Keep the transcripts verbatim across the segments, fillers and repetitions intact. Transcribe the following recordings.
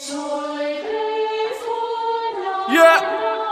Yeah.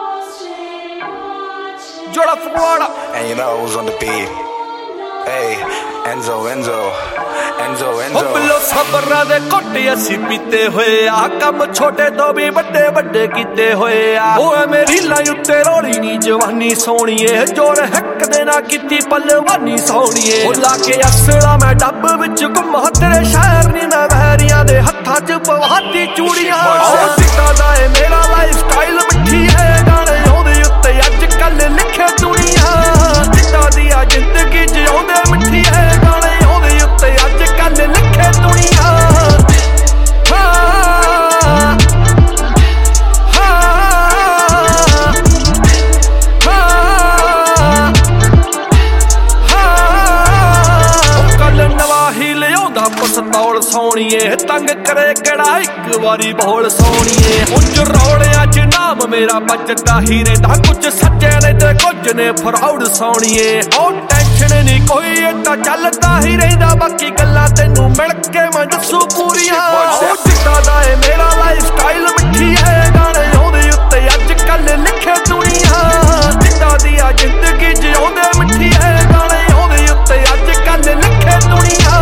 Jordan Florida. And you know who's on the beat. Hey, Enzo, Enzo, Enzo, Enzo. ਬਿਲੋ ਸਬਰਾਂ ਦੇ ਘੁੱਟ ਅਸੀਂ ਪੀਤੇ ਹੋਏ ਆ, ਕੰਮ ਛੋਟੇ ਤੋਂ ਵੀ ਵੱਡੇ ਵੱਡੇ ਕੀਤੇ ਹੋਏ ਆ। ਓਏ ਮੇਰੀ लाई ਉੱਤੇ ਰੋਲੀ ਨੀ ਜਵਾਨੀ ਸੋਹਣੀਏ, ਜੋਰ ਹੱਕ ਦੇ ਨਾ ਕੀਤੀ ਪਲਵਾਨੀ ਸੋਹਣੀਏ। ਉਹ ਲਾ ਕੇ ਅਸਲਾ ਮੈਂ ਡੱਬ ਵਿੱਚ ਘੁੰਮਾ ਤੇਰੇ ਸ਼ਹਿਰ ਨੀ ਮੈਂ ਵਹਿਰੀਆਂ ਦੇ ਹੱਥਾਂ 'ਚ ਪਵਾਤੀ ਚੂੜੀਆਂ। ਉਹ ਸਿੱਟਾ ਦਾ ਏ ਮੇਰਾ ਲਾਈਫ ਸਟਾਈਲ ਮਿੱਠੀ ਹੈ, ਗਾਣੇ ਉਹਦੇ ਉੱਤੇ ਅੱਜ ਕੱਲ ਲਿਖੇ ਦੁਨੀਆ। ਸਿੱਟਾ ਦੀ ਆ ਜ਼ਿੰਦਗੀ ਜਿਉਂਦੇ ਮਿੱਠੀ ਹੈ, ਗਾਣੇ ਉਹਦੇ ਉੱਤੇ ਅੱਜ ਕੱਲ ਲਿਖੇ ਦੁਨੀਆ। ਪਸਤੌਲ ਸੋਹਣੀਏ, ਤੰਗ ਕਰੇ ਕਿਹੜਾ ਇੱਕ ਵਾਰੀ ਬੋਲ ਸੋਹਣੀਏ। ਉੱਚ ਰੌਲਿਆਂ 'ਚ ਨਾਮ ਮੇਰਾ ਵੱਜਦਾ ਹੀ ਰਹਿੰਦਾ, ਕੁਝ ਸੱਚੇ ਨੇ ਤੇ ਕੁਝ ਨੇ ਫਰਾਉਡ ਸੋਹਣੀਏ। ਉਹ ਟੈਨਸ਼ਨ ਨਹੀਂ ਕੋਈ ਏਦਾਂ ਚੱਲਦਾ ਹੀ ਰਹਿੰਦਾ, ਬਾਕੀ ਗੱਲਾਂ ਤੈਨੂੰ ਮਿਲ ਕੇ ਮੈਂ ਦੱਸੂ ਪੂਰੀਆਂ। ਉਹ ਜਿੱਦਾਂ ਦਾ ਏ ਮੇਰਾ ਲਾਈਫ ਸਟਾਈਲ ਮਿੱਠੀ ਹੈ, ਗਾਣੇ ਉਹਦੇ ਉੱਤੇ ਅੱਜ ਕੱਲ ਲਿਖੇ ਦੁਨੀਆ। ਜਿੱਦਾਂ ਦੀ ਆ ਜ਼ਿੰਦਗੀ ਜਿਉਂਦੇ ਮਿੱਠੀ ਹੈ, ਗਾਣੇ ਉਹਦੇ ਉੱਤੇ ਅੱਜ ਕੱਲ ਲਿਖੇ ਦੁਨੀਆ।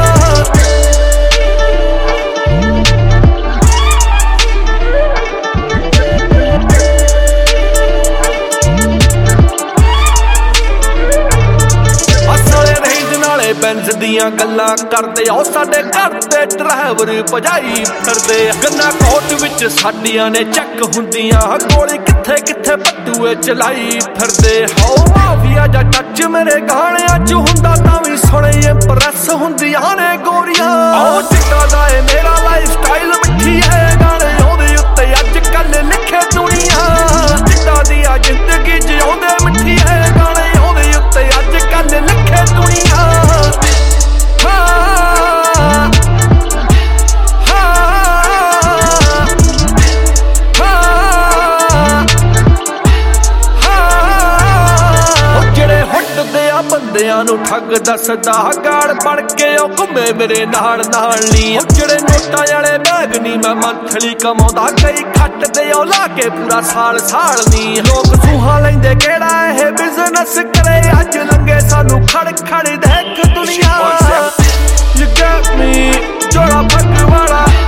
ਬੈਂਸ ਦੀਆਂ ਗੱਲਾਂ ਕਰਦੇ ਆ, ਸਾਡੇ ਘਰ ਦੇ ਡਰਾਈਵਰ ਭਜਾਈ ਫਿਰਦੇ ਆ। ਗੰਨਾ ਕੋਟ ਵਿੱਚ ਸਾਡੀਆਂ ਨੇ ਚੱਕ ਹੁੰਦੀਆਂ, ਗੋਲੀ ਕਿੱਥੇ ਕਿੱਥੇ ਪੱਟੂਏ ਚਲਾਈ ਫਿਰਦੇ। ਹੋ ਮਾਫੀਆ ਜਾਂ ਟੱਚ ਮੇਰੇ ਗਾਣਿਆਂ 'ਚ ਹੁੰਦਾ, ਤਾਂ ਵੀ ਸੁਣੇ ਇੰਪ੍ਰੈਸ ਹੁੰਦੀਆਂ ਨੇ ਗੋਰੀਆਂ। ਉਹ ਚਿੱਟਾ ਦਾ ਏ ਮੇਰਾ ਲਾਈਫ ਸਟਾਈਲ ਮਿੱਠੀ ਹੈ, ਗਾਣੇ ਉਹਦੇ ਉੱਤੇ ਅੱਜ ਕੱਲ ਲਿਖੇ ਦੁਨੀਆ। ਚਿੱਟਾ ਦੀ ਆ ਜ਼ਿੰਦਗੀ ਜਿਉਂਦੇ ਮਿੱਠੀ ਹੈ, ਗਾਣੇ ਉਹਦੇ ਉੱਤੇ ਅੱਜ ਕੱਲ ਲਿਖੇ ਦੁਨੀਆ। ਬੰਦਿਆਂ ਨੂੰ ਠੱਗ ਦੱਸਦਾ, ਗਾੜ ਬਣ ਕੇ ਉਹ ਘੁੰਮੇ ਮੇਰੇ ਨਾਲ ਨਾਲ ਨੀ। ਉਹ ਜਿਹੜੇ ਨੋਟਾਂ ਵਾਲੇ ਬੈਗ ਨੀ ਮੈਂ ਮੰਥਲੀ ਕਮਾਉਂਦਾ, ਕਈ ਖੱਟਦੇ ਉਹ ਲਾ ਕੇ ਪੂਰਾ ਸਾਲ ਸਾਲ ਨੀ। ਲੋਕ ਸੂਹਾਂ ਲੈਂਦੇ ਕਿਹੜਾ ਇਹ ਬਿਜ਼ਨਸ ਕਰੇ, ਅੱਜ ਲੰਗੇ ਸਾਨੂੰ ਖੜ ਖੜ ਦੇਖ ਦੁਨੀਆ। You got me, ਜੋੜਾ ਫੱਕ ਵਾਲਾ।